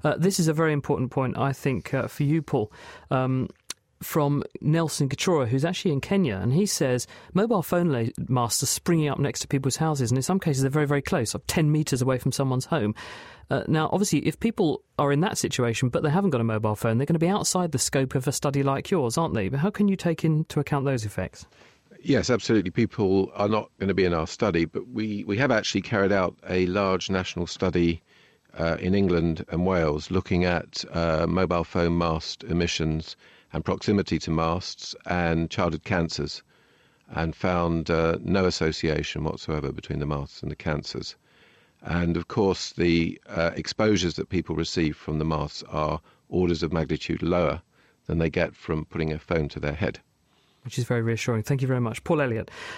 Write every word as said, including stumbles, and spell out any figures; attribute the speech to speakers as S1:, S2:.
S1: Uh, this is a very important point, I think, uh, for you, Paul. Um, from Nelson Gichora, who's actually in Kenya, and he says mobile phone la- masts are springing up next to people's houses, and in some cases they're very, very close, like ten metres away from someone's home. Uh, now, obviously, if people are in that situation but they haven't got a mobile phone, they're going to be outside the scope of a study like yours, aren't they? But how can you take into account those effects?
S2: Yes, absolutely. People are not going to be in our study, but we, we have actually carried out a large national study uh, in England and Wales looking at uh, mobile phone mast emissions and proximity to masts and childhood cancers, and found uh, no association whatsoever between the masts and the cancers. And of course, the uh, exposures that people receive from the masts are orders of magnitude lower than they get from putting a phone to their head.
S1: Which is very reassuring. Thank you very much. Paul Elliott,